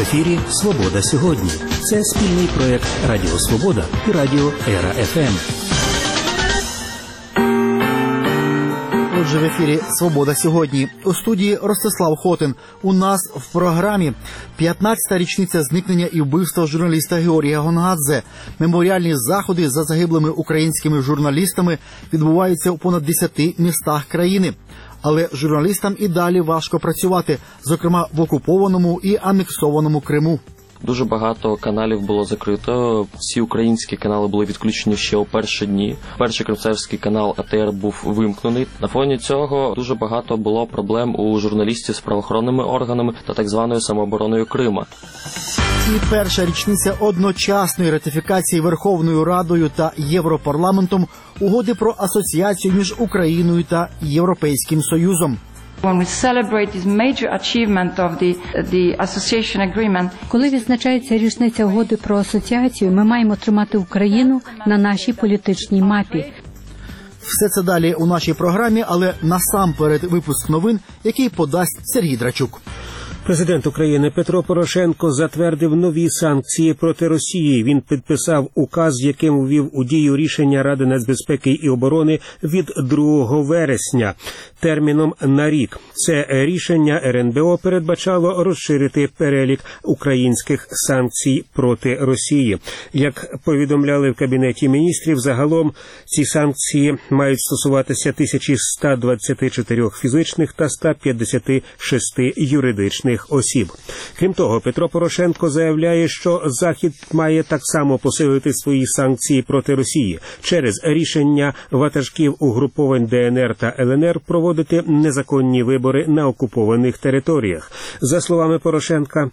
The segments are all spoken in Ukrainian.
ефірі «Свобода сьогодні». Це спільний проєкт Радіо Свобода і Радіо Ера-ФМ. Отже, в ефірі «Свобода сьогодні». У студії Ростислав Хотин. У нас в програмі 15-та річниця зникнення і вбивства журналіста Георгія Гонгадзе. Меморіальні заходи за загиблими українськими журналістами відбуваються у понад 10 містах країни. Але журналістам і далі важко працювати, зокрема в окупованому і анексованому Криму. Дуже багато каналів було закрито. Всі українські канали були відключені ще у перші дні. Перший кримсарський канал АТР був вимкнений. На фоні цього дуже багато було проблем у журналістів з правоохоронними органами та так званою самообороною Крима. І перша річниця одночасної ратифікації Верховною Радою та Європарламентом угоди про асоціацію між Україною та Європейським Союзом. Коли відзначається річниця угоди про асоціацію, ми маємо тримати Україну на нашій політичній мапі. Все це далі у нашій програмі, але насамперед випуск новин, який подасть Сергій Драчук. Президент України Петро Порошенко затвердив нові санкції проти Росії. Він підписав указ, яким ввів у дію рішення Ради нацбезпеки і оборони від 2 вересня терміном на рік. Це рішення РНБО передбачало розширити перелік українських санкцій проти Росії. Як повідомляли в Кабінеті міністрів, загалом ці санкції мають стосуватися 1124 фізичних та 156 юридичних осіб. Крім того, Петро Порошенко заявляє, що Захід має так само посилити свої санкції проти Росії через рішення ватажків угруповань ДНР та ЛНР проводити незаконні вибори на окупованих територіях. За словами Порошенка,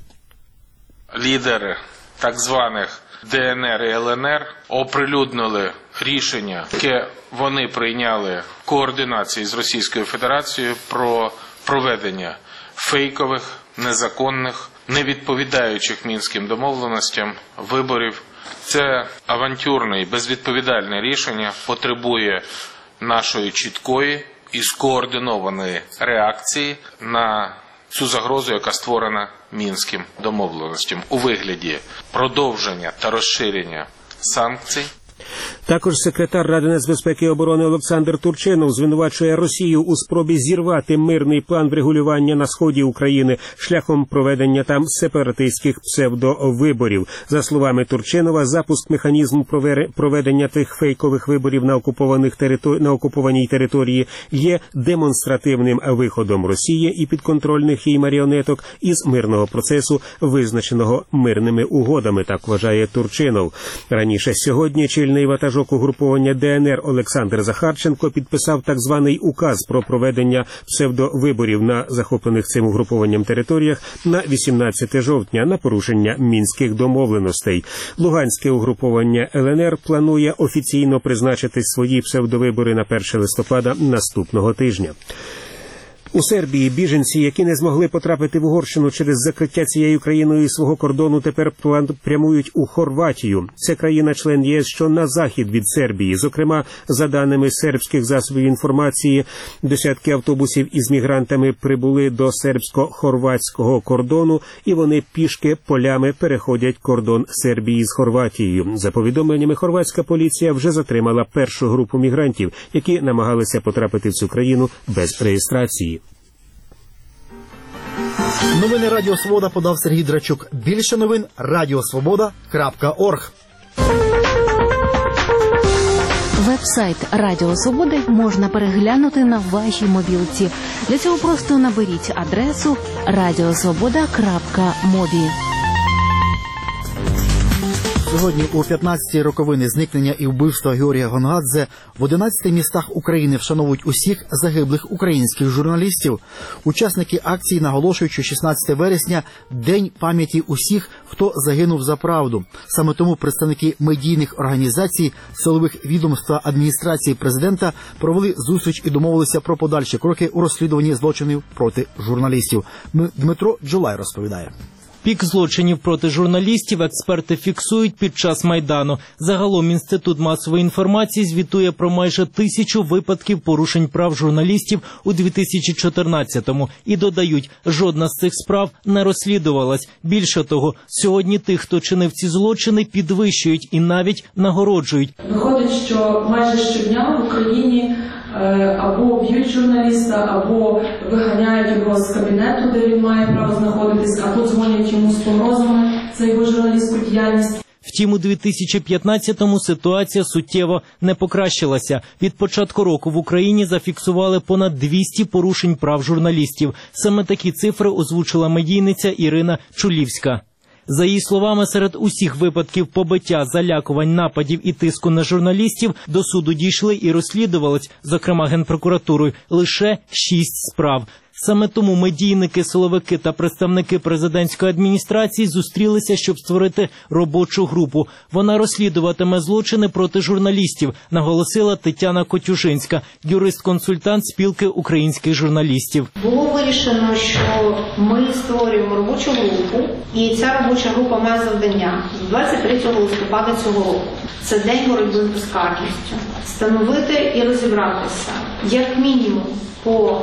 лідери так званих ДНР і ЛНР оприлюднили рішення, яке вони прийняли в координації з Російською Федерацією про проведення фейкових, незаконних, не відповідаючих мінським домовленостям виборів. Це авантюрне і безвідповідальне рішення потребує нашої чіткої і скоординованої реакції на цю загрозу, яка створена мінським домовленостям у вигляді продовження та розширення санкцій. Також секретар Ради нацбезпеки і оборони Олександр Турчинов звинувачує Росію у спробі зірвати мирний план врегулювання на сході України шляхом проведення там сепаратистських псевдовиборів. За словами Турчинова, запуск механізму проведення тих фейкових виборів на окупованій території є демонстративним виходом Росії і підконтрольних їй маріонеток із мирного процесу, визначеного мирними угодами, так вважає Турчинов. Раніше сьогодні чільний ватажок угруповання ДНР Олександр Захарченко підписав так званий указ про проведення псевдовиборів на захоплених цим угрупованням територіях на 18 жовтня на порушення мінських домовленостей. Луганське угруповання ЛНР планує офіційно призначити свої псевдовибори на 1 листопада наступного тижня. У Сербії біженці, які не змогли потрапити в Угорщину через закриття цією країною свого кордону, тепер прямують у Хорватію. Це країна-член ЄС, що на захід від Сербії. Зокрема, за даними сербських засобів інформації, десятки автобусів із мігрантами прибули до сербсько-хорватського кордону, і вони пішки полями переходять кордон Сербії з Хорватією. За повідомленнями, хорватська поліція вже затримала першу групу мігрантів, які намагалися потрапити в цю країну без реєстрації. Новини Радіо Свобода подав Сергій Драчук. Більше новин – radiosvoboda.org. Веб-сайт Радіо Свободи можна переглянути на вашій мобілці. Для цього просто наберіть адресу radiosvoboda.mobi. Сьогодні у 15-й роковини зникнення і вбивства Георгія Гонгадзе в 11 містах України вшановують усіх загиблих українських журналістів. Учасники акції наголошують, що 16 вересня – День пам'яті усіх, хто загинув за правду. Саме тому представники медійних організацій, силових відомств та адміністрації президента провели зустріч і домовилися про подальші кроки у розслідуванні злочинів проти журналістів. Дмитро Джулай розповідає. Пік злочинів проти журналістів експерти фіксують під час Майдану. Загалом Інститут масової інформації звітує про майже 1000 випадків порушень прав журналістів у 2014-му. І додають, жодна з цих справ не розслідувалась. Більше того, сьогодні тих, хто чинив ці злочини, підвищують і навіть нагороджують. Виходить, що майже щодня в Україні або б'ють журналіста, або виганяють його з кабінету, де він має право знаходитись, або дзвонять йому з погрозами за його журналістську діяльність. Втім, у 2015-му ситуація суттєво не покращилася. Від початку року в Україні зафіксували понад 200 порушень прав журналістів. Саме такі цифри озвучила медійниця Ірина Чулівська. За її словами, серед усіх випадків побиття, залякувань, нападів і тиску на журналістів до суду дійшли і розслідувались, зокрема Генпрокуратурою, лише 6 справ. Саме тому медійники, силовики та представники президентської адміністрації зустрілися, щоб створити робочу групу. Вона розслідуватиме злочини проти журналістів, наголосила Тетяна Котюшинська, юрист-консультант спілки українських журналістів. Було вирішено, що ми створюємо робочу групу, і ця робоча група має завдання з 23 листопада цього року. Це день боротьби з безкарністю. Встановити і розібратися, як мінімум, по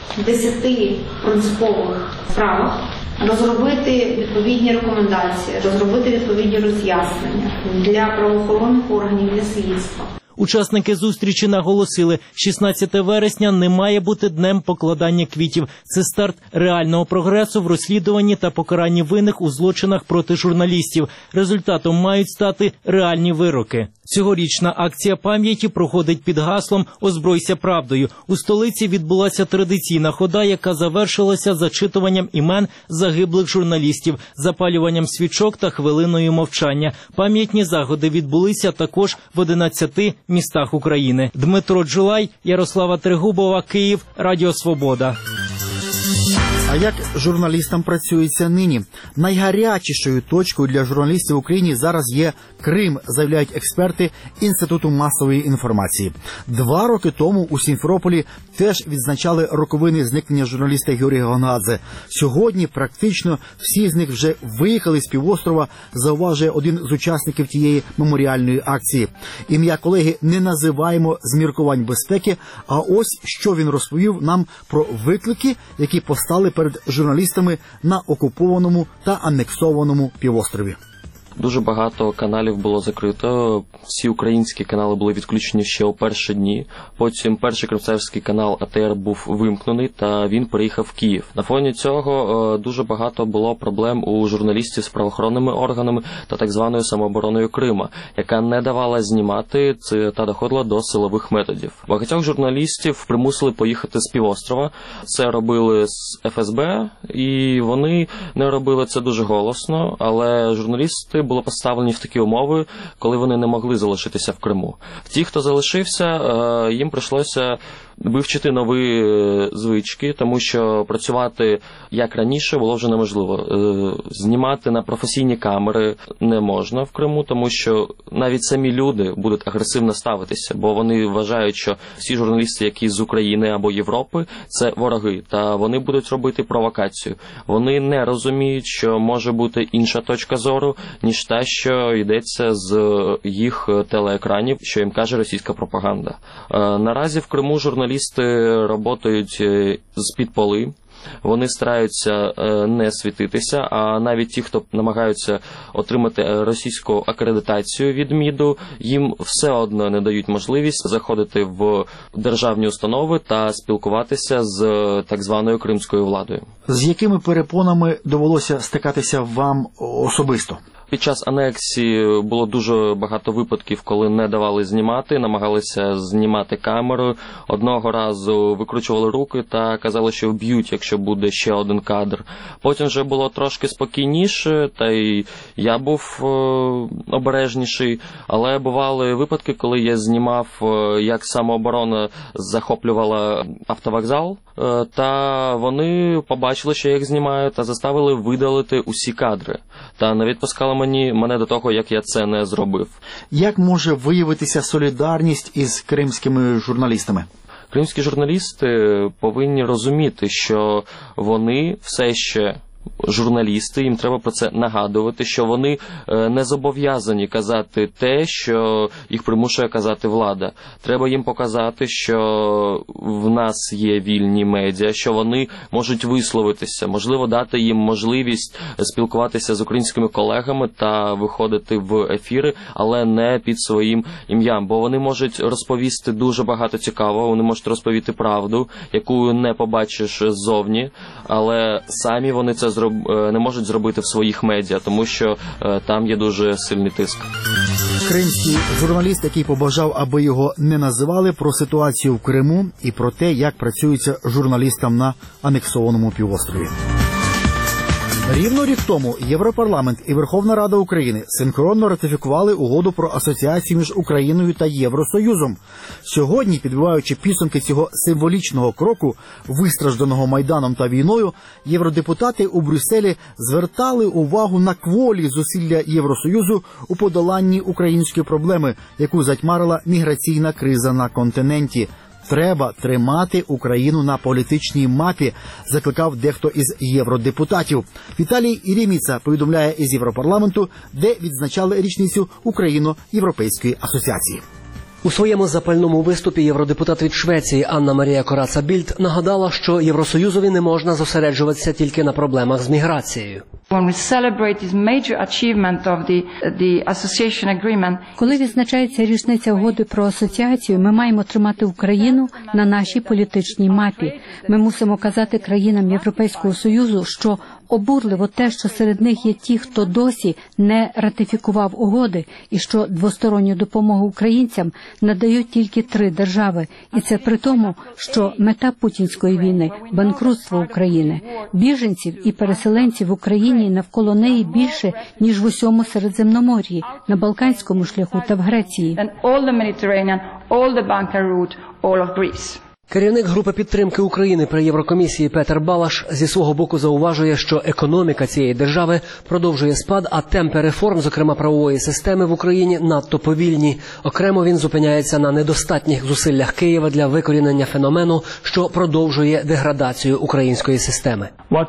10 принципових справах, розробити відповідні рекомендації, розробити відповідні роз'яснення для правоохоронних органів, для слідства. Учасники зустрічі наголосили, 16 вересня не має бути днем покладання квітів. Це старт реального прогресу в розслідуванні та покаранні винних у злочинах проти журналістів. Результатом мають стати реальні вироки. Цьогорічна акція пам'яті проходить під гаслом «Озбройся правдою». У столиці відбулася традиційна хода, яка завершилася зачитуванням імен загиблих журналістів, запалюванням свічок та хвилиною мовчання. Пам'ятні заходи відбулися також в 11 містах України. Дмитро Джулай, Ярослава Трегубова, Київ, Радіо Свобода. А як журналістам працюється нині? Найгарячішою точкою для журналістів в Україні зараз є Крим, заявляють експерти Інституту масової інформації. 2 роки тому у Сімферополі теж відзначали роковини зникнення журналіста Георгія Гонгадзе. Сьогодні практично всі з них вже виїхали з півострова, зауважує один з учасників тієї меморіальної акції. Ім'я колеги не називаємо з міркувань безпеки, а ось що він розповів нам про виклики, які постали перед журналістами на окупованому та анексованому півострові. Дуже багато каналів було закрито, всі українські канали були відключені ще у перші дні. Потім перший кримський канал АТР був вимкнений, та він переїхав в Київ. На фоні цього дуже багато було проблем у журналістів з правоохоронними органами та так званою самообороною Крима, яка не давала знімати та доходила до силових методів. Багатьох журналістів примусили поїхати з півострова. Це робили з ФСБ, і вони не робили це дуже голосно, але журналісти були поставлені в такі умови, коли вони не могли залишитися в Криму. Ті, хто залишився, їм прийшлося вивчити нові звички, тому що працювати як раніше було вже неможливо. Знімати на професійні камери не можна в Криму, тому що навіть самі люди будуть агресивно ставитися, бо вони вважають, що всі журналісти, які з України або Європи, це вороги, та вони будуть робити провокацію. Вони не розуміють, що може бути інша точка зору, ніж те, що йдеться з їх телеекранів, що їм каже російська пропаганда. Наразі в Криму журналісти працюють з-під поли. Вони стараються не світитися, а навіть ті, хто намагаються отримати російську акредитацію від МІДу, їм все одно не дають можливість заходити в державні установи та спілкуватися з так званою кримською владою. З якими перепонами довелося стикатися вам особисто? Під час анексії було дуже багато випадків, коли не давали знімати, намагалися знімати камерою. Одного разу викручували руки та казали, що вб'ють, якщо буде ще один кадр. Потім вже було трошки спокійніше, та й я був обережніший. Але бували випадки, коли я знімав, як самооборона захоплювала автовокзал, та вони побачили, що я їх знімаю, та заставили видалити усі кадри. Та не відпускали мене до того, як я це не зробив. Як може виявитися солідарність із кримськими журналістами? Кримські журналісти повинні розуміти, що вони все ще журналісти, їм треба про це нагадувати, що вони не зобов'язані казати те, що їх примушує казати влада. Треба їм показати, що в нас є вільні медіа, що вони можуть висловитися, можливо, дати їм можливість спілкуватися з українськими колегами та виходити в ефіри, але не під своїм ім'ям, бо вони можуть розповісти дуже багато цікавого, вони можуть розповісти правду, яку не побачиш ззовні, але самі вони це не можуть зробити в своїх медіа, тому що там є дуже сильний тиск. Кримський журналіст, який побажав, аби його не називали, про ситуацію в Криму і про те, як працюється журналістам на анексованому півострові. Рівно рік тому Європарламент і Верховна Рада України синхронно ратифікували угоду про асоціацію між Україною та Євросоюзом. Сьогодні, підбиваючи підсумки цього символічного кроку, вистражданого Майданом та війною, євродепутати у Брюсселі звертали увагу на кволі зусилля Євросоюзу у подоланні української проблеми, яку затьмарила міграційна криза на континенті. Треба тримати Україну на політичній мапі, закликав дехто із євродепутатів. Віталій Єреміца повідомляє із Європарламенту, де відзначали річницю Україно-Європейської асоціації. У своєму запальному виступі євродепутат від Швеції Анна Марія Кораца-Більд нагадала, що Євросоюзові не можна зосереджуватися тільки на проблемах з міграцією. Коли відзначається річниця угоди про асоціацію, ми маємо тримати Україну на нашій політичній мапі. Ми мусимо казати країнам Європейського Союзу, що обурливо те, що серед них є ті, хто досі не ратифікував угоди, і що двосторонню допомогу українцям надають тільки 3 держави. І це при тому, що мета путінської війни – банкрутство України. Біженців і переселенців в Україні навколо неї більше, ніж в усьому Середземномор'ї, на Балканському шляху та в Греції. Керівник групи підтримки України при Єврокомісії Петер Балаш зі свого боку зауважує, що економіка цієї держави продовжує спад, а темпи реформ, зокрема правової системи в Україні, надто повільні. Окремо він зупиняється на недостатніх зусиллях Києва для викорінення феномену, що продовжує деградацію української системи.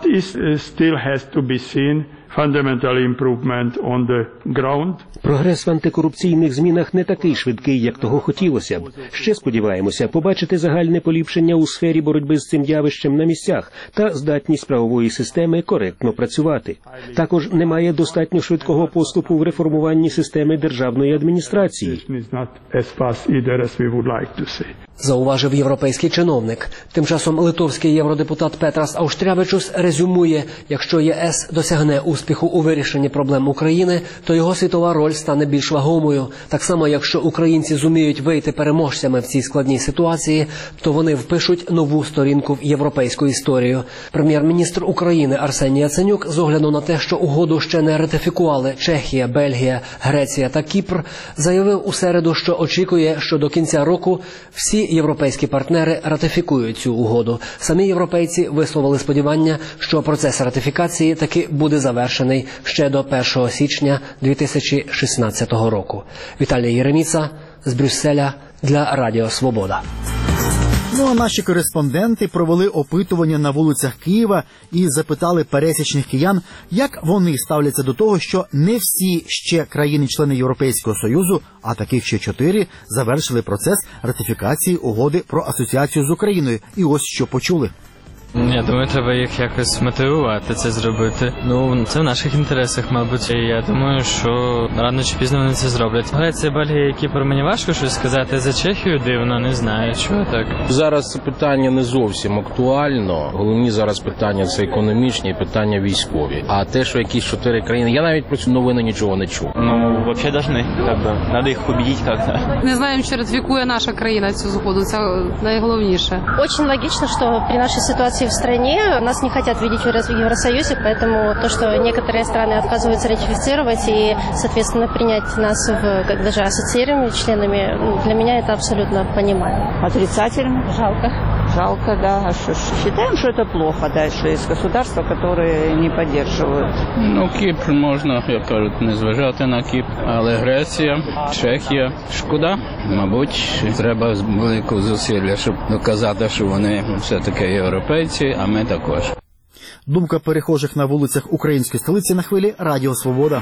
Прогрес в антикорупційних змінах не такий швидкий, як того хотілося б. Ще сподіваємося побачити загальне поліпшення у сфері боротьби з цим явищем на місцях та здатність правової системи коректно працювати. Також немає достатньо швидкого поступу в реформуванні системи державної адміністрації. Зауважив європейський чиновник. Тим часом литовський євродепутат Петрас Ауштрявичус резюмує, якщо ЄС досягне успіху у вирішенні проблем України, то його світова роль стане більш вагомою. Так само, якщо українці зуміють вийти переможцями в цій складній ситуації, то вони впишуть нову сторінку в європейську історію. Прем'єр-міністр України Арсеній Яценюк, з огляду на те, що угоду ще не ратифікували Чехія, Бельгія, Греція та Кіпр, заявив у середу, що очікує, що до кінця року всі європейські партнери ратифікують цю угоду. Самі європейці висловили сподівання, що процес ратифікації таки буде завершений ще до 1 січня 2016 року. Віталій Єреміца з Брюсселя для Радіо Свобода. Ну а наші кореспонденти провели опитування на вулицях Києва і запитали пересічних киян, як вони ставляться до того, що не всі ще країни-члени Європейського Союзу, а таких ще 4, завершили процес ратифікації угоди про асоціацію з Україною. І ось що почули. Я думаю, треба їх якось мотивувати це зробити. Це в наших інтересах, мабуть. І я думаю, що рано чи пізно вони це зроблять. Греція, Бельгія, Кіпр, мені важко щось сказати. За Чехію дивно, не знаю, чого так. Зараз це питання не зовсім актуально. Головні зараз питання – це економічні, питання військові. А те, що якісь 4 країни, я навіть про цю новину нічого не чув. Взагалі должны, треба їх победити як-то. Не знаємо, чи ратифікує наша країна цю згоду, це найголовніше. Очень логично, що при нашій ситуації в стране нас не хотят видеть в Евросоюзе, поэтому то, что некоторые страны отказываются ратифицировать и, соответственно, принять нас как даже ассоциированными членами, для меня это абсолютно понимаю. Отрицательно. Жалко. Жалко, да. А что ж, считаем, что это плохо, да, что есть государства, которые не поддерживают. Кіпр можна, як кажуть, не зважати на Кіпр, але Греція, Чехія, шкода. Мабуть, треба велику зусилля, щоб доказати, що вони все-таки європейці, а ми також. Думка перехожих на вулицях української столиці на хвилі Радіо Свобода.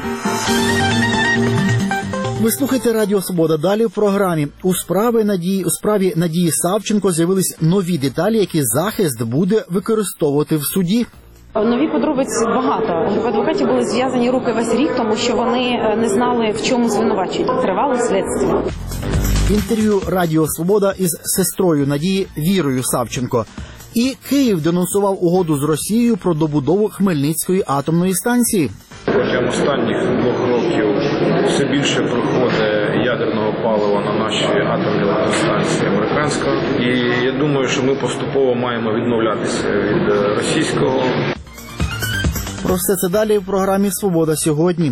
Ви слухаєте Радіо Свобода. Далі в програмі. У справі Надії Савченко з'явились нові деталі, які захист буде використовувати в суді. Нові подробиці багато. В адвокатів були зв'язані руки весь рік, тому що вони не знали, в чому звинувачують. Тривало слідство. Інтерв'ю Радіо Свобода із сестрою Надії Вірою Савченко. І Київ денонсував угоду з Росією про добудову Хмельницької атомної станції. Протягом останніх 2 років все більше проходить ядерного палива на наші атомні електростанції американського. І я думаю, що ми поступово маємо відмовлятися від російського. Про все це далі в програмі «Свобода сьогодні».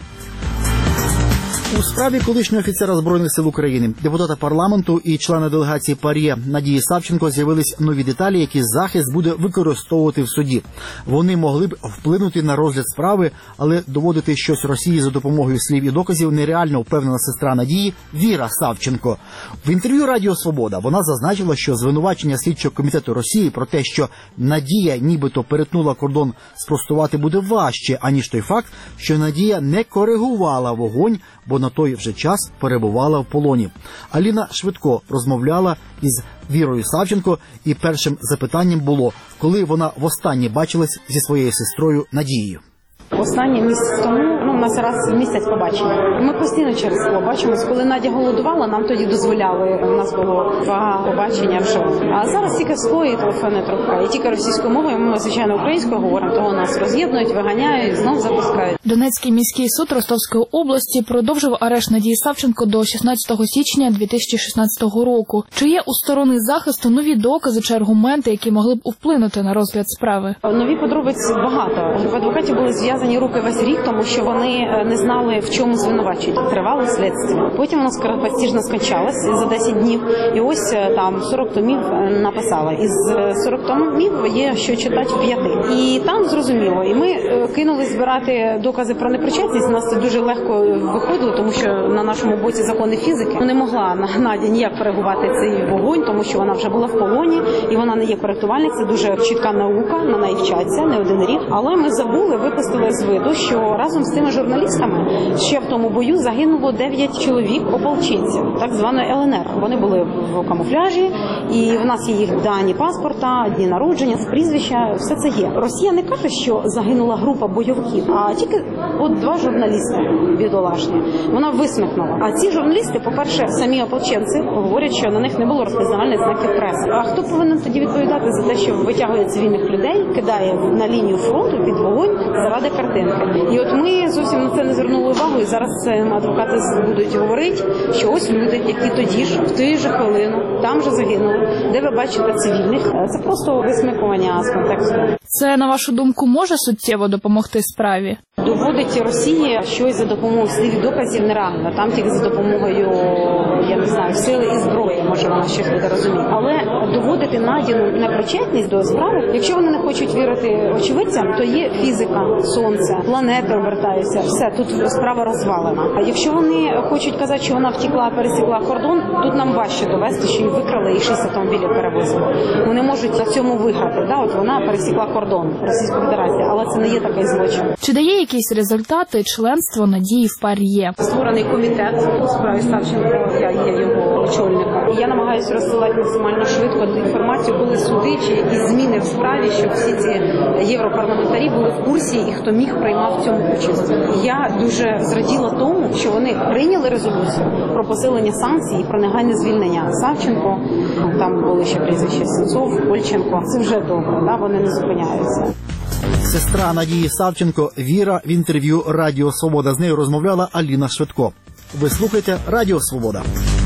У справі колишнього офіцера Збройних сил України, депутата парламенту і члена делегації ПАРЄ Надії Савченко з'явились нові деталі, які захист буде використовувати в суді. Вони могли б вплинути на розгляд справи, але доводити щось Росії за допомогою слів і доказів нереально, впевнена сестра Надії Віра Савченко. В інтерв'ю Радіо Свобода вона зазначила, що звинувачення слідчого комітету Росії про те, що Надія нібито перетнула кордон, спростувати буде важче, аніж той факт, що Надія не коригувала вогонь, бо на той вже час перебувала в полоні. Аліна Швидко розмовляла із Вірою Савченко, і першим запитанням було, коли вона востаннє бачилась зі своєю сестрою Надією. Останній місяць тому, у нас раз в місяць побачення. Ми постійно через скло бачимось. Коли Надя голодувала, нам тоді дозволяли. У нас було 2 побачення вже. А зараз тільки скло і телефонна трубка. І тільки російською мовою, ми, звичайно, українською говоримо, того нас роз'єднують, виганяють, знов запускають. Донецький міський суд Ростовської області продовжив арешт Надії Савченко до 16 січня 2016 року. Чи є у сторони захисту нові докази чи аргументи, які могли б вплинути на розгляд справи? Нові подробиці багато. В адвокатів були зв'язані руки весь рік, тому що вони не знали, в чому звинувачують. Тривало слідство. Потім воно скоропостижно скончалось за 10 днів. І ось там 40 томів написала. Із 40 томів є що читати в 5. І там зрозуміло. І ми кинулись збирати докази про непричетність. У нас це дуже легко виходило, тому що на нашому боці закони фізики. Не могла Надя ніяк коригувати цей вогонь, тому що вона вже була в полоні, і вона не є коректувальник. Це дуже чітка наука, на неї вчаться не 1 рік. Але ми забули, випустили з виду, що разом з цими журналістами ще в тому бою загинуло 9 чоловік ополченців, так званої ЛНР. Вони були в камуфляжі, і в нас є їх дані паспорта, дні народження, прізвища, все це є. Росія не каже, що загинула група бойовиків, а тільки 2 журналісти бідолашні. Вона висмикнула. А ці журналісти, по-перше, самі ополченці говорять, що на них не було розпізнавальних знаків преси. А хто повинен тоді відповідати за те, що витягує цивільних людей, кидає на лінію фронту під вогонь заради картинки? І от ми зовсім на це не звернули увагу, і зараз адвокати будуть говорити, що ось люди, які тоді ж, в ту ж хвилину, там же загинули. Де ви бачите цивільних? Це просто висмикування з контексту. Це, на вашу думку, може суттєво допомогти справі? Доводить Росія щось за допомогою слів і доказів нереально. Там тільки за допомогою, я не знаю, сили і зброї, може вона щось буде розуміти. Але доводити Надіну непричетність до справи, якщо вони не хочуть вірити очевидцям, то є фізика, сонце, планети обертаються, все, тут справа розвалена. А якщо вони хочуть казати, що вона втекла, пересікла кордон, тут нам важче довести, що її викрали і 6 автомобілів перевозили. Вони можуть на цьому виграти. Да? От вона пересікла кордон Російської Федерації, але це не є такий злочин. Чи дає якісь результати членство Надії в ПАРЄ? Створений комітет у справі Савченко, я є його очільником. І я намагаюся розсилати максимально швидко інформацію, коли суди чи якісь зміни в справі, щоб всі ці європарламентарі були в курсі і хто міг приймав в цьому участь. Я дуже зраділа тому, що вони прийняли резолюцію про посилення санкцій і про негайне звільнення Савченко. Там були ще прізвища Сенцов, Польченко. Це вже добре, да? Вони не зупиняються. Сестра Надії Савченко Віра в інтерв'ю Радіо Свобода. З нею розмовляла Аліна Швидко. Ви слухаєте Радіо Свобода.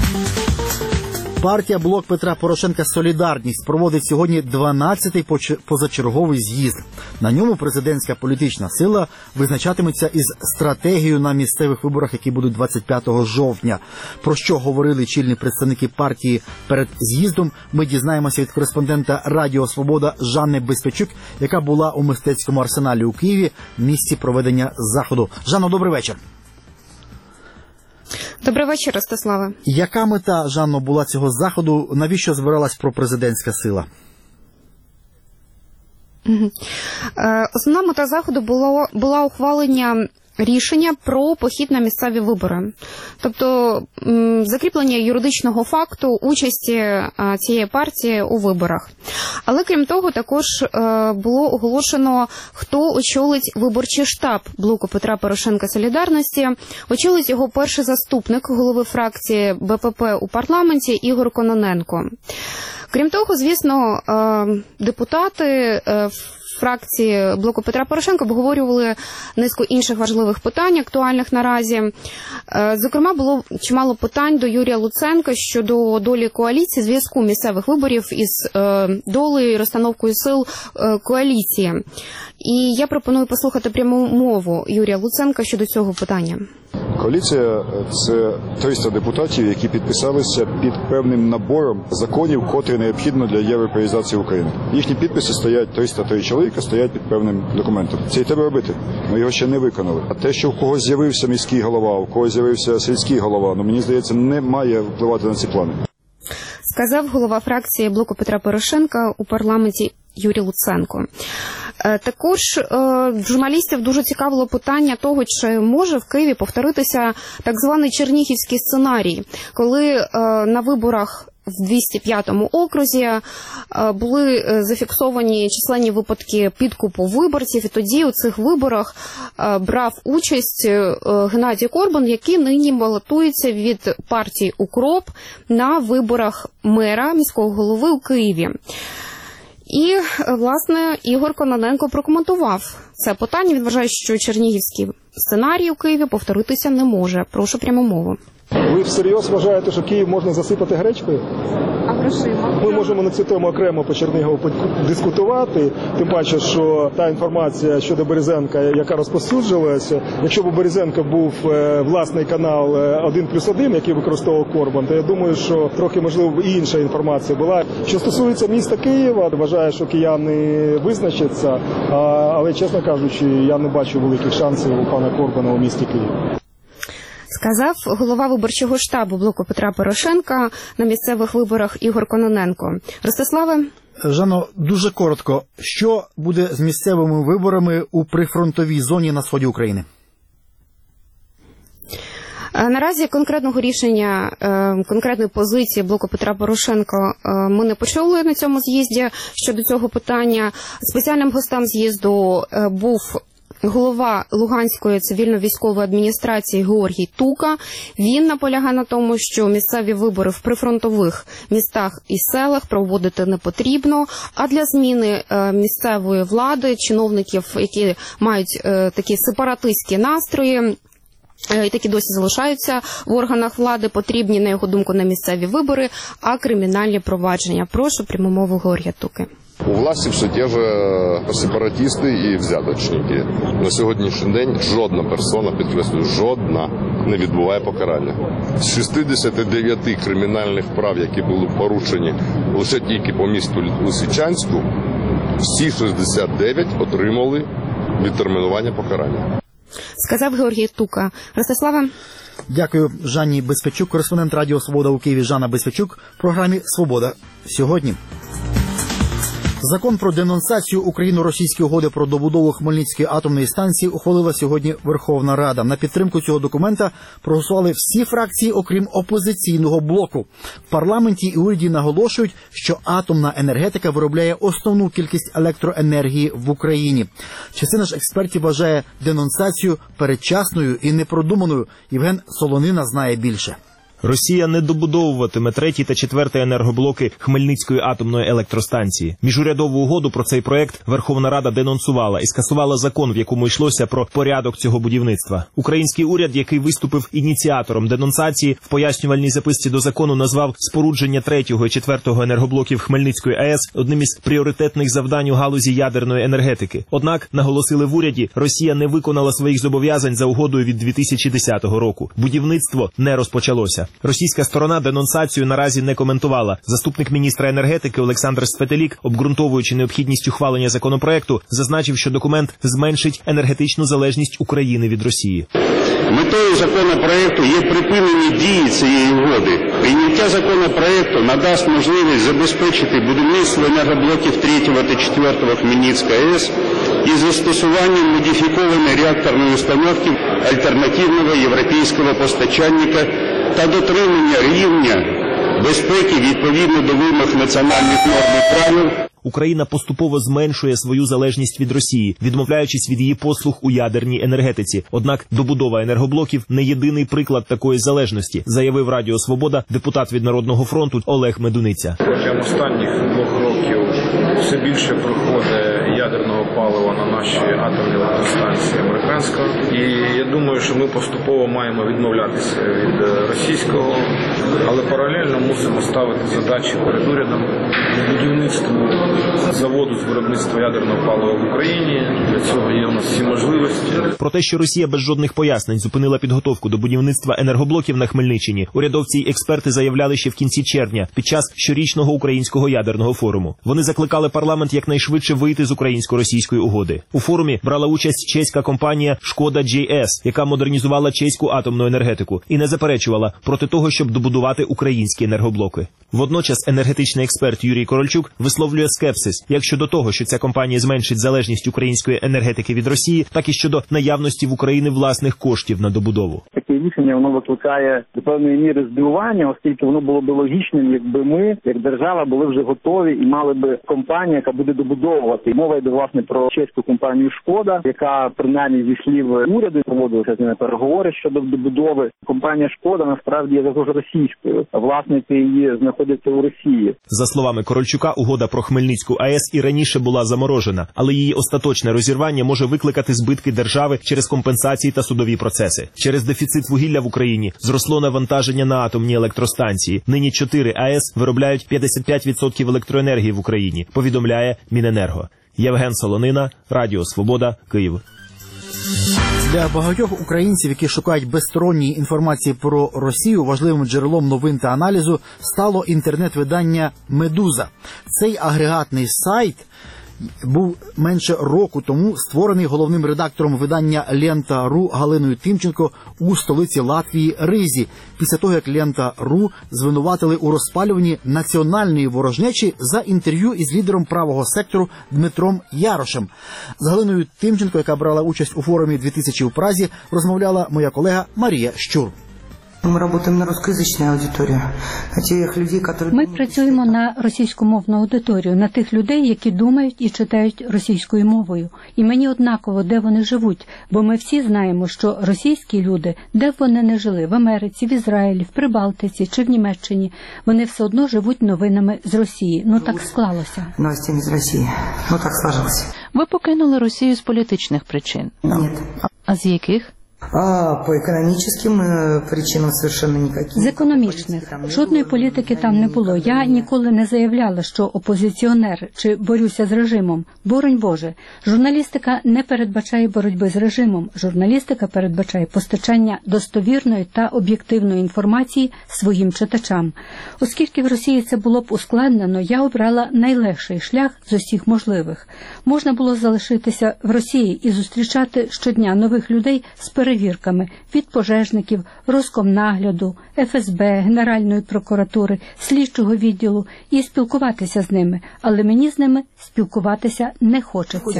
Партія «Блок Петра Порошенка Солідарність» проводить сьогодні 12-й позачерговий з'їзд. На ньому президентська політична сила визначатиметься із стратегією на місцевих виборах, які будуть 25 жовтня. Про що говорили чільні представники партії перед з'їздом, ми дізнаємося від кореспондента Радіо Свобода Жанни Безпечук, яка була у мистецькому арсеналі у Києві, місці проведення заходу. Жанно, добрий вечір. Добрий вечір, Ростиславе. Яка мета, Жанно, була цього заходу? Навіщо збиралась пропрезидентська сила? Основна мета заходу була ухвалення рішення про похід на місцеві вибори. Тобто закріплення юридичного факту участі цієї партії у виборах. Але крім того, також було оголошено, хто очолить виборчий штаб блоку Петра Порошенка «Солідарності». Очолить його перший заступник голови фракції БПП у парламенті Ігор Кононенко. Крім того, звісно, депутати фракції блоку Петра Порошенка обговорювали низку інших важливих питань, актуальних наразі. Зокрема, було чимало питань до Юрія Луценка щодо долі коаліції, зв'язку місцевих виборів із долею і розстановкою сил коаліції. І я пропоную послухати пряму мову Юрія Луценка щодо цього питання. Коаліція – це 300 депутатів, які підписалися під певним набором законів, котрі необхідно для європеїзації України. Їхні підписи стоять, 303 чоловіка стоять під певним документом. Це і треба робити. Ми його ще не виконали. А те, що в когось з'явився міський голова, у когось з'явився сільський голова, мені здається, не має впливати на ці плани. Сказав голова фракції блоку Петра Порошенка у парламенті Юрій Луценко. Також журналістів дуже цікавило питання того, чи може в Києві повторитися так званий чернігівський сценарій, коли на виборах в 205-му окрузі були зафіксовані численні випадки підкупу виборців, і тоді у цих виборах брав участь Геннадій Корбан, який нині балотується від партії «УКРОП» на виборах мера, міського голови у Києві. І, власне, Ігор Кононенко прокоментував це питання. Він вважає, що чернігівський сценарій у Києві повторитися не може. Прошу пряму мову. Ви всерйоз вважаєте, що Київ можна засипати гречкою? А грошима? Ми можемо на цю тему окремо по Чернігову дискутувати. Тим паче, що та інформація щодо Березенка, яка розповсюджувалася, якщо б у Березенка був власний канал 1+1, який використовував Корбан, то я думаю, що трохи, можливо, і інша інформація була. Що стосується міста Києва, вважаю, що кияни визначаться, але, чесно кажучи, я не бачу великих шансів у пана Корбана у місті Київ. Сказав голова виборчого штабу блоку Петра Порошенка на місцевих виборах Ігор Кононенко. Ростиславе? Жано, дуже коротко. Що буде з місцевими виборами у прифронтовій зоні на сході України? Наразі конкретного рішення, конкретної позиції блоку Петра Порошенка ми не почули на цьому з'їзді щодо цього питання. Спеціальним гостем з'їзду був голова Луганської цивільно-військової адміністрації Георгій Тука. Він наполягає на тому, що місцеві вибори в прифронтових містах і селах проводити не потрібно, а для зміни місцевої влади, чиновників, які мають такі сепаратистські настрої, і такі досі залишаються в органах влади, потрібні, на його думку, не місцеві вибори, а кримінальні провадження. Прошу пряму мову Георгія Туки. У власті все ті ж сепаратисти і взяточники. На сьогоднішній день жодна персона, підкреслюю, жодна не відбуває покарання. З 69 кримінальних прав, які були порушені лише тільки по місту Лисичанську, всі 69 отримали відтермінування покарання. Сказав Георгій Тука. Ростислава? Дякую Жанні Безпечук, кореспондент Радіо Свобода у Києві Жанна Безпечук в програмі «Свобода сьогодні». Закон про денонсацію Україно-російської угоди про добудову Хмельницької атомної станції ухвалила сьогодні Верховна Рада. На підтримку цього документа проголосували всі фракції, окрім опозиційного блоку. В парламенті і уряді наголошують, що атомна енергетика виробляє основну кількість електроенергії в Україні. Частина ж експертів вважає денонсацію передчасною і непродуманою. Євген Солонина знає більше. Росія не добудовуватиме 3-й та 4-й енергоблоки Хмельницької атомної електростанції. Міжурядову угоду про цей проект Верховна Рада денонсувала і скасувала закон, в якому йшлося про порядок цього будівництва. Український уряд, який виступив ініціатором денонсації, в пояснювальній записці до закону назвав спорудження 3-го і 4-го енергоблоків Хмельницької АЕС одним із пріоритетних завдань у галузі ядерної енергетики. Однак, наголосили в уряді, Росія не виконала своїх зобов'язань за угодою від 2010 року. Будівництво не розпочалося. Російська сторона денонсацію наразі не коментувала. Заступник міністра енергетики Олександр Светелік, обґрунтовуючи необхідність ухвалення законопроекту, зазначив, що документ зменшить енергетичну залежність України від Росії. Метою законопроекту є припинення дії цієї угоди. Прийняття законопроекту надасть можливість забезпечити будівництво енергоблоків 3 та 4 Хмельницької АЕС із застосуванням модифікованої реакторної установки альтернативного європейського постачальника та дотримання рівня безпеки відповідно до вимог національних норм і правил. Україна поступово зменшує свою залежність від Росії, відмовляючись від її послуг у ядерній енергетиці. Однак добудова енергоблоків не єдиний приклад такої залежності, заявив Радіо Свобода депутат від Народного фронту Олег Медуниця. Протягом останніх 2 років все більше проходить ядерного палива на наші атомні електростанції американського. І я думаю, що ми поступово маємо відмовлятися від російського, але паралельно мусимо ставити задачі перед урядом будівництву заводу з виробництва ядерного палива в Україні. Для цього є у нас всі можливості. Про те, що Росія без жодних пояснень зупинила підготовку до будівництва енергоблоків на Хмельниччині, урядовці й експерти заявляли ще в кінці червня під час щорічного українського ядерного форуму. Вони закликали парламент якнайшвидше вийти з українсько-російської угоди. У форумі брала участь чеська компанія «Шкода JS», яка модернізувала чеську атомну енергетику і не заперечувала проти того, щоб добудувати українські енергоблоки. Водночас енергетичний експерт Юрій Корольчук висловлює скепсис як щодо того, що ця компанія зменшить залежність української енергетики від Росії, так і щодо наявності в Україні власних коштів на добудову. Таке рішення, воно викликає до певної міри здивування, оскільки воно було б логічним, якби ми, як держава, були вже готові і мали би компанію, яка буде добудовувати. Мова йде, власне, про чеську компанію «Шкода», яка, принаймні, зі слів уряду, проводилися з ними переговори щодо добудови. Компанія «Шкода» насправді є також російською, а власники її знаходяться у Росії. За словами Корольчука, угода про Хмельницьку АЕС і раніше була заморожена, але її остаточне розірвання може викликати збитки держави через компенсації та судові процеси. Через дефіцит вугілля в Україні зросло навантаження на атомні електростанції. Нині 4 АЕС виробляють 55% електроенергії в Україні, повідомляє Міненерго. Євген Солонина, Радіо Свобода, Київ. Для багатьох українців, які шукають безсторонньої інформації про Росію, важливим джерелом новин та аналізу стало інтернет-видання «Медуза». Цей агрегатний сайт був менше року тому створений головним редактором видання «Лента.ру» Галиною Тимченко у столиці Латвії Ризі, після того, як «Лента.ру» звинуватили у розпалюванні національної ворожнечі за інтерв'ю із лідером правого сектору Дмитром Ярошем. З Галиною Тимченко, яка брала участь у форумі 2000 у Празі, розмовляла моя колега Марія Щур. Ми працюємо на русскоязичну аудиторію. Ми працюємо на російськомовну аудиторію, на тих людей, які думають і читають російською мовою. І мені однаково, де вони живуть, бо ми всі знаємо, що російські люди, де б вони не жили, в Америці, в Ізраїлі, в Прибалтиці чи в Німеччині, вони все одно живуть новинами з Росії. Ну так склалося. Новостями з Росії. Ну так склалося. Ви покинули Росію з політичних причин? Ні. А з яких? По економічним причинам совершенно ніяких. З економічних. Жодної політики там не було. Я ніколи не заявляла, що опозиціонер чи борюся з режимом. Боронь Боже. Журналістика не передбачає боротьби з режимом. Журналістика передбачає постачання достовірної та об'єктивної інформації своїм читачам. Оскільки в Росії це було б ускладнено, я обрала найлегший шлях з усіх можливих. Можна було залишитися в Росії і зустрічати щодня нових людей з перевірками від пожежників, Роскомнагляду, ФСБ, Генеральної прокуратури, слідчого відділу і спілкуватися з ними. Але мені з ними спілкуватися не хочеться.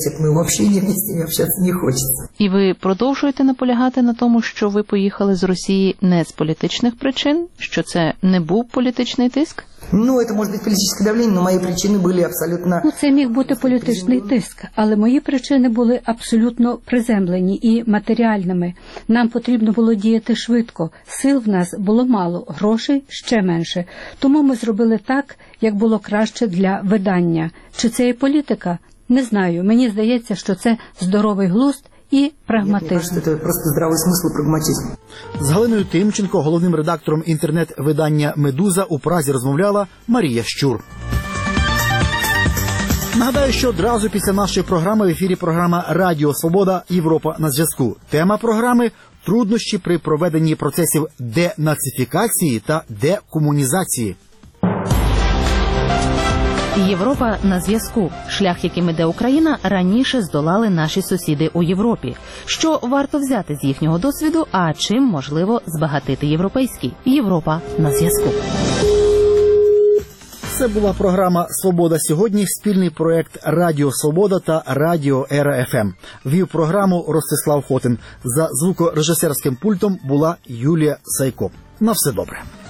І ви продовжуєте наполягати на тому, що ви поїхали з Росії не з політичних причин? Що це не був політичний тиск? Це може бути політичне давлення, але мої причини були абсолютно... Це міг бути політичний тиск, але мої причини були абсолютно приземлені і матеріальними. Нам потрібно було діяти швидко, сил в нас було мало, грошей ще менше. Тому ми зробили так, як було краще для видання. Чи це є політика? Не знаю. Мені здається, що це здоровий глузд і прагматизм. Це просто здравий смисл і прагматизм. З Галиною Тимченко, головним редактором інтернет-видання «Медуза» у Празі розмовляла Марія Щур. Нагадаю, що одразу після нашої програми в ефірі програма «Радіо Свобода. Європа на зв'язку». Тема програми – труднощі при проведенні процесів денацифікації та декомунізації. Європа на зв'язку. Шлях, яким іде Україна, раніше здолали наші сусіди у Європі. Що варто взяти з їхнього досвіду, а чим можливо збагатити європейський? Європа на зв'язку. Це була програма «Свобода сьогодні», спільний проект «Радіо Свобода» та «Радіо Ера ФМ». Вів програму Ростислав Хотин. За звукорежисерським пультом була Юлія Сайко. На все добре.